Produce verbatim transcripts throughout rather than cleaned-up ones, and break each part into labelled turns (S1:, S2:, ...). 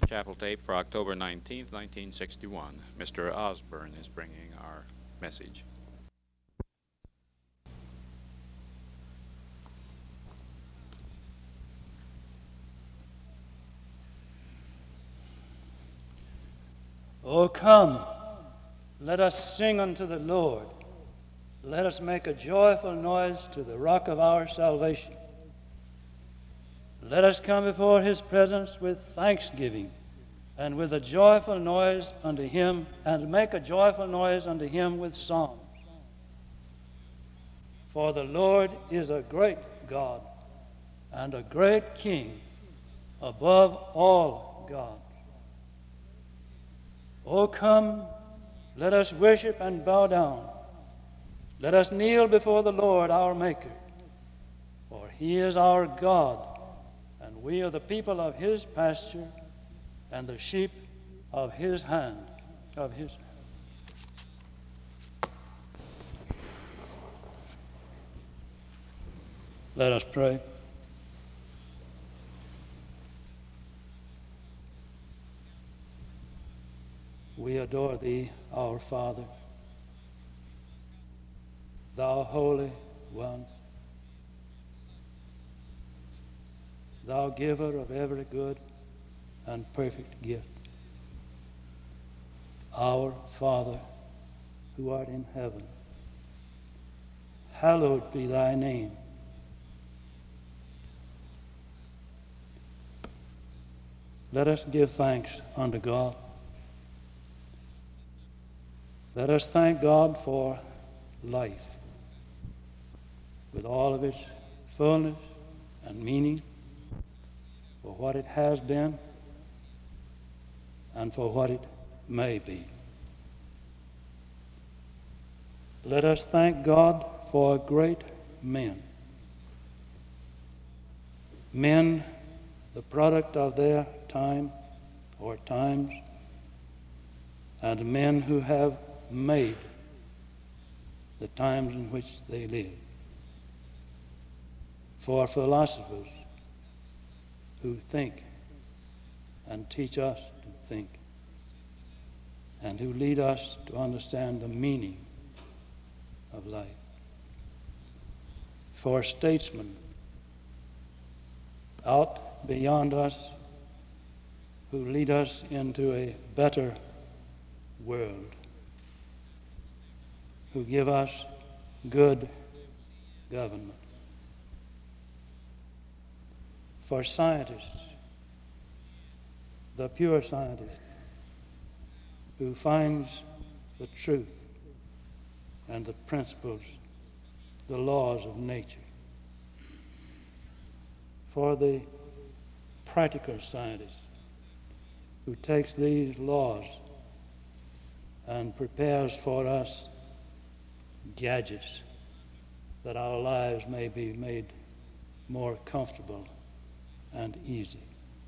S1: Chapel tape for October nineteenth, nineteen sixty-one. Mister Osborne is bringing our message.
S2: O come, let us sing unto the Lord. Let us make a joyful noise to the rock of our salvation. Let us come before his presence with thanksgiving, and with a joyful noise unto him, and make a joyful noise unto him with psalms. For the Lord is a great God, and a great King above all gods. O come, let us worship and bow down. Let us kneel before the Lord our Maker. For he is our God, and we are the people of his pasture, and the sheep of his hand, of his Let us pray. We adore thee, our Father, thou Holy One, thou giver of every good and perfect gift. Our Father, who art in heaven, hallowed be thy name. Let us give thanks unto God. Let us thank God for life, with all of its fullness and meaning, for what it has been and for what it may be. Let us thank God for great men, men the product of their time or times, and men who have made the times in which they live. For philosophers who think and teach us to think, and who lead us to understand the meaning of life. For statesmen out beyond us who lead us into a better world, who give us good government. For scientists, the pure scientist who finds the truth and the principles, the laws of nature. For the practical scientist who takes these laws and prepares for us gadgets that our lives may be made more comfortable and easy.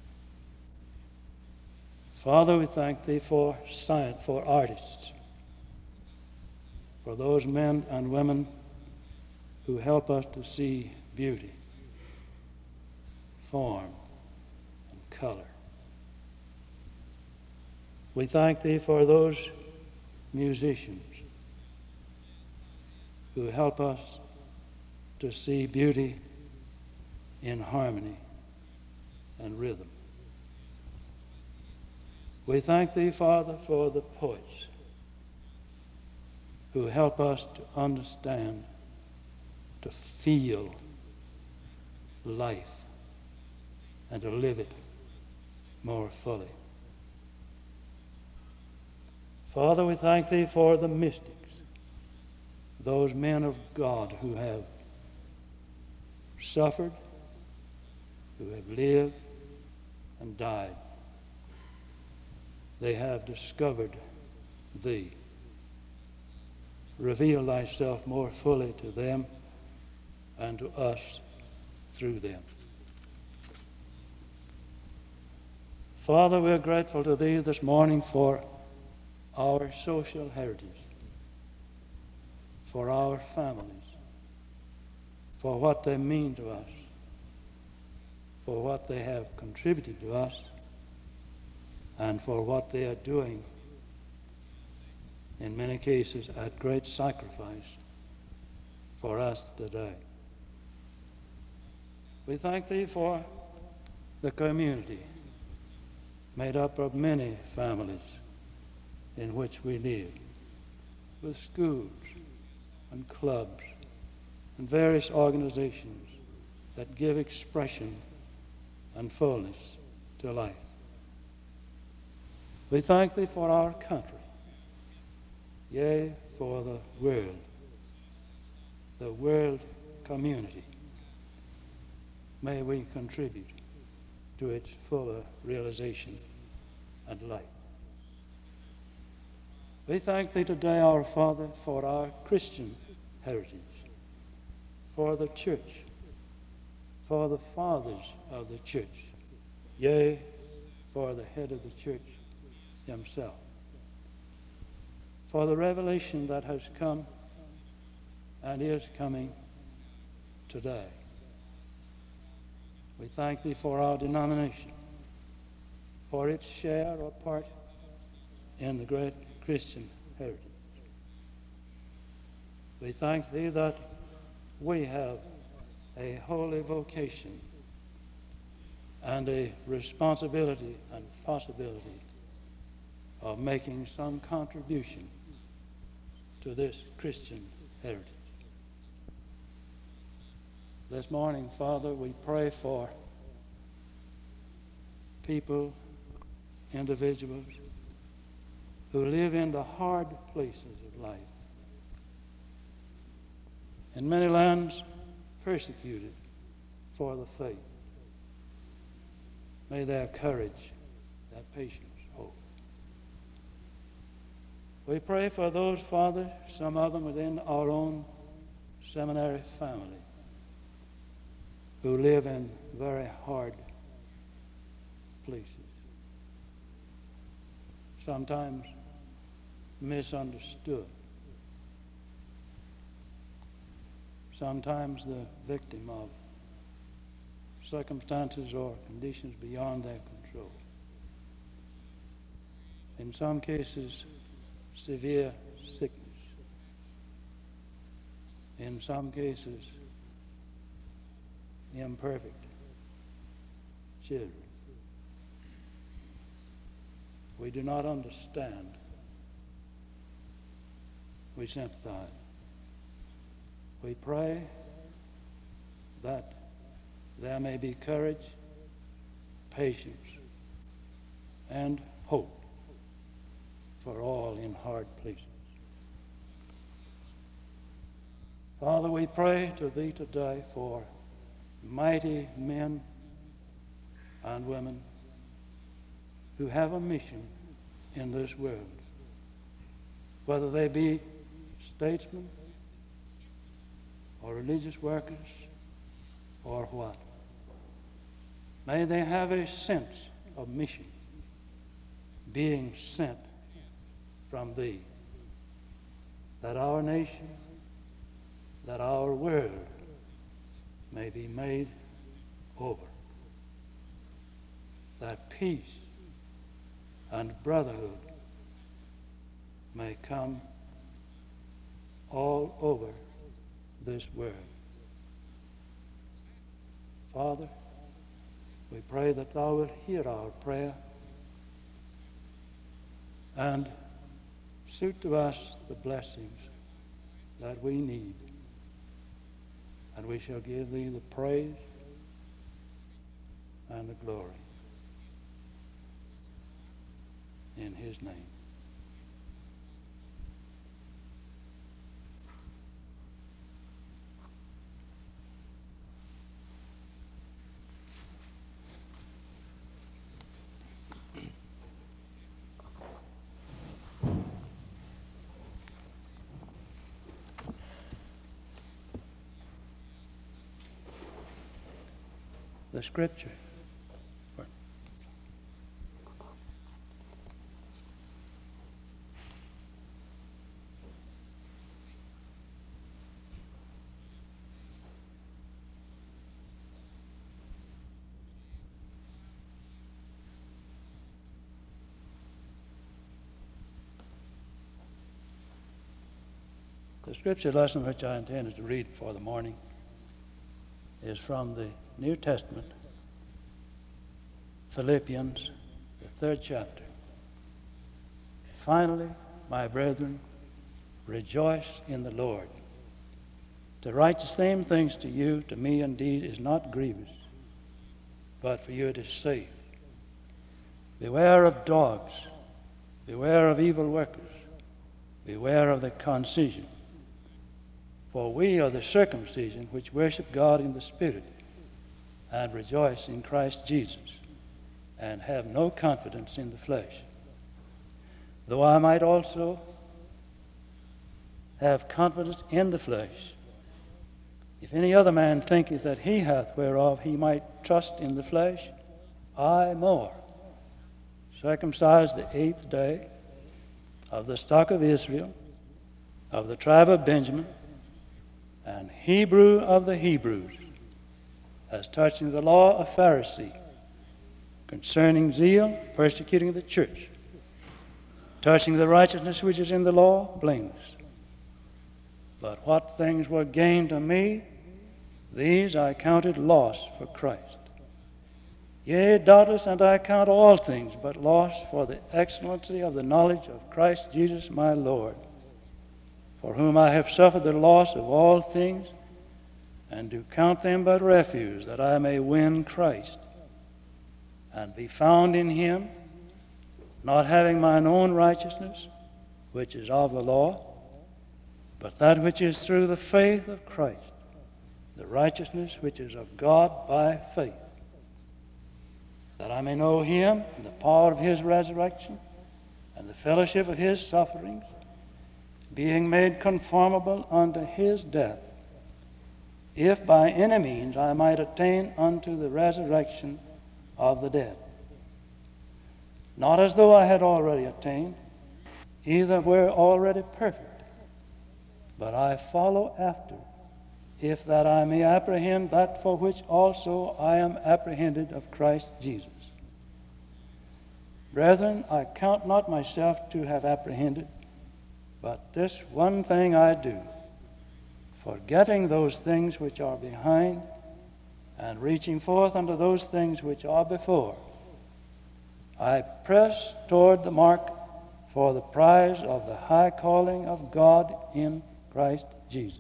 S2: Father, we thank thee for science, for artists, for those men and women who help us to see beauty, form, and color. We thank thee for those musicians who help us to see beauty in harmony and rhythm. We thank thee, Father, for the poets who help us to understand, to feel life, and to live it more fully. Father, we thank thee for the mystics, those men of God who have suffered, who have lived and died. They have discovered thee. Reveal thyself more fully to them and to us through them. Father, we're grateful to thee this morning for our social heritage, for our families, for what they mean to us, for what they have contributed to us, and for what they are doing, in many cases at great sacrifice for us today. We thank Thee for the community made up of many families in which we live, with schools and clubs and various organizations that give expression and fullness to life. We thank Thee for our country, yea, for the world, the world community. May we contribute to its fuller realization and life. We thank Thee today, our Father, for our Christian heritage, for the church, for the fathers of the church, yea, for the head of the church himself, for the revelation that has come and is coming today. We thank Thee for our denomination, for its share or part in the great Christian heritage. We thank Thee that we have a holy vocation and a responsibility and possibility of making some contribution to this Christian heritage. This morning, Father, we pray for people, individuals who live in the hard places of life. In many lands, persecuted for the faith. May their courage, their patience, hope. We pray for those, Father, some of them within our own seminary family, who live in very hard places, sometimes misunderstood, sometimes the victim of circumstances or conditions beyond their control. In some cases, severe sickness. In some cases, imperfect children. We do not understand. We sympathize. We pray that there may be courage, patience, and hope for all in hard places. Father, we pray to Thee today for mighty men and women who have a mission in this world, whether they be statesmen or religious workers or what. May they have a sense of mission, being sent from Thee, that our nation, that our world may be made over, that peace and brotherhood may come all over this world. Father, we pray that Thou wilt hear our prayer and suit to us the blessings that we need, and we shall give Thee the praise and the glory. In His name. The scripture. The scripture lesson which I intended to read for the morning is from the New Testament, Philippians, the third chapter. Finally, my brethren, rejoice in the Lord. To write the same things to you, to me indeed, is not grievous, but for you it is safe. Beware of dogs, beware of evil workers, beware of the concision. For we are the circumcision which worship God in the Spirit and rejoice in Christ Jesus and have no confidence in the flesh. Though I might also have confidence in the flesh, if any other man thinketh that he hath whereof he might trust in the flesh, I more, circumcised the eighth day, of the stock of Israel, of the tribe of Benjamin, and Hebrew of the Hebrews, as touching the law of Pharisee, concerning zeal, persecuting the church, touching the righteousness which is in the law, blameless. But what things were gained to me, these I counted loss for Christ. Yea, doubtless, and I count all things but loss for the excellency of the knowledge of Christ Jesus my Lord, for whom I have suffered the loss of all things, and do count them but refuse, that I may win Christ, and be found in him, not having mine own righteousness, which is of the law, but that which is through the faith of Christ, the righteousness which is of God by faith, that I may know him and the power of his resurrection and the fellowship of his sufferings, being made conformable unto his death, if by any means I might attain unto the resurrection of the dead. Not as though I had already attained, either were already perfect, but I follow after, if that I may apprehend that for which also I am apprehended of Christ Jesus. Brethren, I count not myself to have apprehended, but this one thing I do, forgetting those things which are behind, and reaching forth unto those things which are before, I press toward the mark for the prize of the high calling of God in Christ Jesus.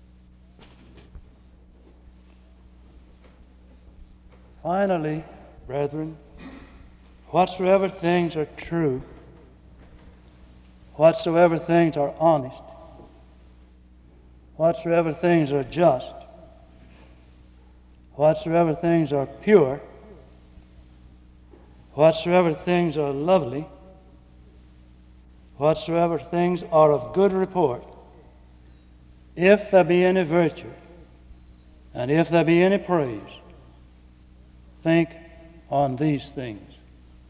S2: Finally, brethren, whatsoever things are true, whatsoever things are honest, whatsoever things are just, whatsoever things are pure, whatsoever things are lovely, whatsoever things are of good report, if there be any virtue, and if there be any praise, think on these things.